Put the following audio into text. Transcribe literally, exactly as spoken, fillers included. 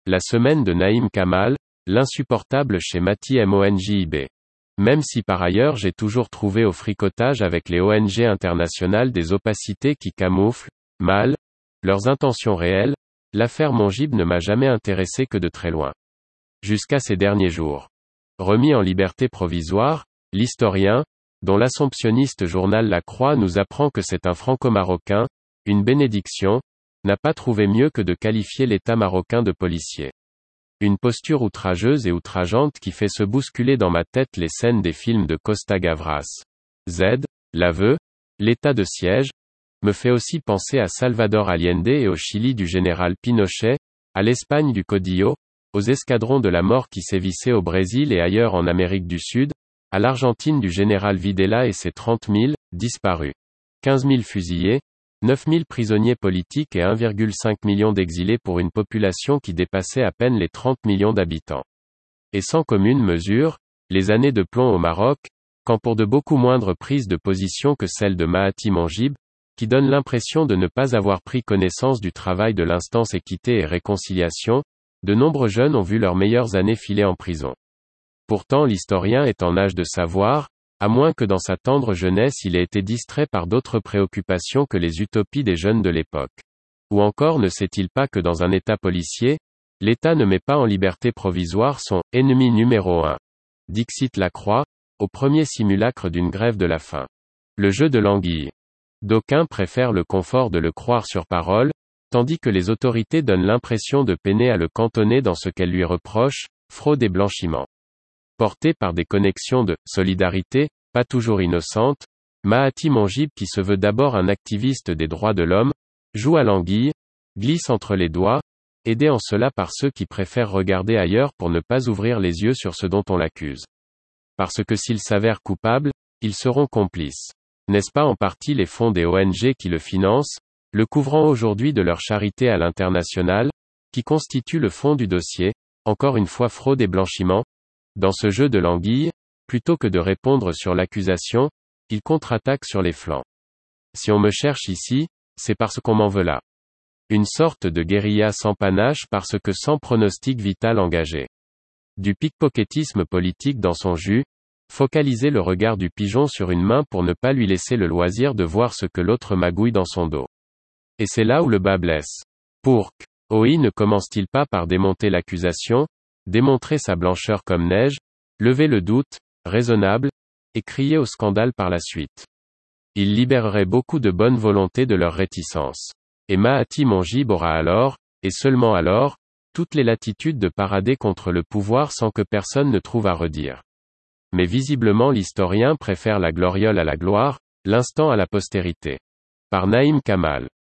la semaine de Naïm Kamal, l'insupportable chez Mati Monjib. Même si par ailleurs j'ai toujours trouvé au fricotage avec les O N G internationales des opacités qui camouflent, mal, leurs intentions réelles, l'affaire Monjib ne m'a jamais intéressé que de très loin. Jusqu'à ces derniers jours. Remis en liberté provisoire, l'historien, dont l'assomptionniste journal La Croix nous apprend que c'est un franco-marocain, une bénédiction, n'a pas trouvé mieux que de qualifier l'État marocain de policier. Une posture outrageuse et outrageante qui fait se bousculer dans ma tête les scènes des films de Costa Gavras. Z, l'aveu, l'état de siège, me fait aussi penser à Salvador Allende et au Chili du général Pinochet, à l'Espagne du Caudillo, aux escadrons de la mort qui sévissaient au Brésil et ailleurs en Amérique du Sud, à l'Argentine du général Videla et ses trente mille, disparus. quinze mille fusillés, neuf mille prisonniers politiques et un virgule cinq million d'exilés pour une population qui dépassait à peine les trente millions d'habitants. Et sans commune mesure, les années de plomb au Maroc, quand pour de beaucoup moindres prises de position que celle de Mati Monjib, qui donne l'impression de ne pas avoir pris connaissance du travail de l'instance équité et réconciliation, de nombreux jeunes ont vu leurs meilleures années filer en prison. Pourtant l'historien est en âge de savoir, à moins que dans sa tendre jeunesse il ait été distrait par d'autres préoccupations que les utopies des jeunes de l'époque. Ou encore ne sait-il pas que dans un État policier, l'État ne met pas en liberté provisoire son « ennemi numéro un ». Dixit Lacroix, au premier simulacre d'une grève de la faim. Le jeu de l'anguille. D'aucuns préfèrent le confort de le croire sur parole, tandis que les autorités donnent l'impression de peiner à le cantonner dans ce qu'elles lui reprochent, fraude et blanchiment. Porté par des connexions de « solidarité », pas toujours innocentes, Mati Monjib qui se veut d'abord un activiste des droits de l'homme, joue à l'anguille, glisse entre les doigts, aidé en cela par ceux qui préfèrent regarder ailleurs pour ne pas ouvrir les yeux sur ce dont on l'accuse. Parce que s'ils s'avèrent coupables, ils seront complices. N'est-ce pas en partie les fonds des O N G qui le financent, le couvrant aujourd'hui de leur charité à l'international, qui constitue le fond du dossier, encore une fois fraude et blanchiment? Dans ce jeu de l'anguille, plutôt que de répondre sur l'accusation, il contre-attaque sur les flancs. Si on me cherche ici, c'est parce qu'on m'en veut là. Une sorte de guérilla sans panache parce que sans pronostic vital engagé. Du pickpocketisme politique dans son jus, focaliser le regard du pigeon sur une main pour ne pas lui laisser le loisir de voir ce que l'autre magouille dans son dos. Et c'est là où le bas blesse. Pourquoi O I ne commence-t-il pas par démonter l'accusation, démontrer sa blancheur comme neige, lever le doute, raisonnable, et crier au scandale par la suite. Il libérerait beaucoup de bonne volonté de leur réticence. Et Mati Monjib aura alors, et seulement alors, toutes les latitudes de parader contre le pouvoir sans que personne ne trouve à redire. Mais visiblement l'historien préfère la gloriole à la gloire, l'instant à la postérité. Par Naïm Kamal.